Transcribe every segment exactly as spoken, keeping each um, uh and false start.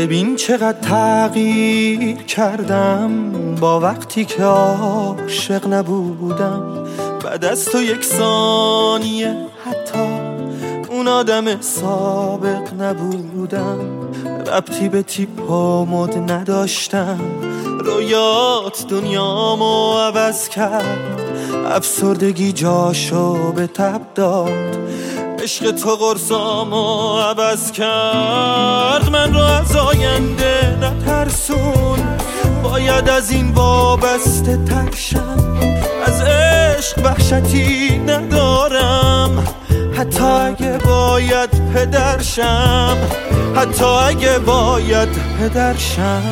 ببین چقدر تغییر کردم با وقتی که عاشق نبودم. بعد از تو یک ثانیه حتی اون آدم سابق نبودم. ربطی به تیپ و مد نداشتم، رویات دنیامو عوض کرد. افسردگی جاشو به تب داد، عشق تو قرصامو عوض کرد. من رو از آینده نترسون، باید از این وابسته ترشم. از عشق وحشتی ندارم، حتی اگه باید پدرشم، حتی اگه باید پدرشم.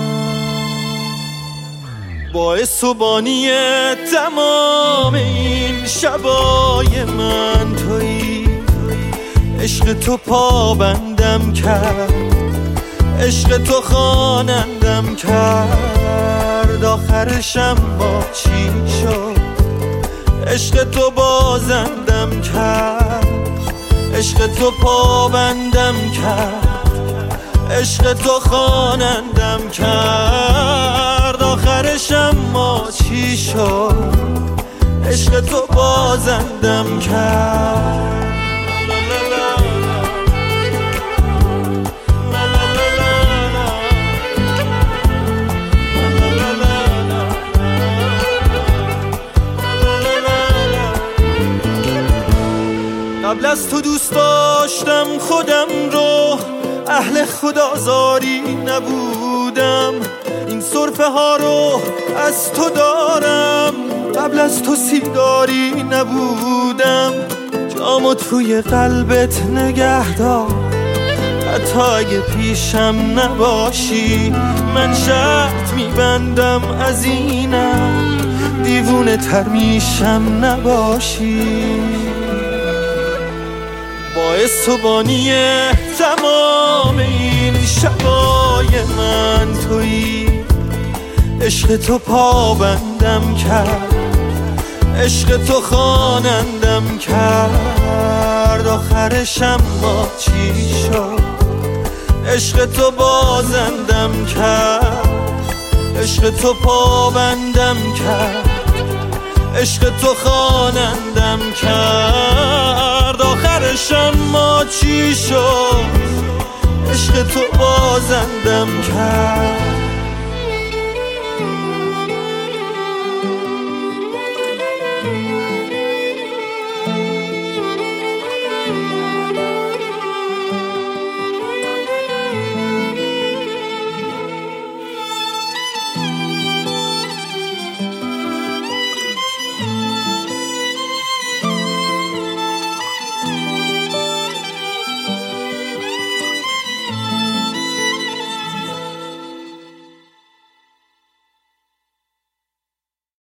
باعث و بانی تمام این شبای من تویی. عشق تو پابندم کرد، عشق تو خوانندم کرد. آخرشم با چی شد؟ عشق تو بازندم کرد، عشق تو پابندم کرد، عشق تو خوانندم کرد. آخرشم ما چی شد؟ عشق تو بازندم کرد. قبل از تو دوست داشتم خودم رو، اهل خدازاری نبودم. این سرفه ها رو از تو دارم، قبل از تو سیگاری نبودم. جامو توی قلبت نگه دار، حتی اگه پیشم نباشی. من شرط میبندم از اینم، دیوونه تر میشم نباشی. باعث و بانی تمام این شبای من تویی. عشق تو پابندم کرد، عشق تو خوانندم کرد. آخرشم با چی شد؟ عشق تو بازندم کرد، عشق تو پابندم کرد، عشق تو خوانندم کرد. آخرشم ما چی شد؟ عشق تو بازندم کرد.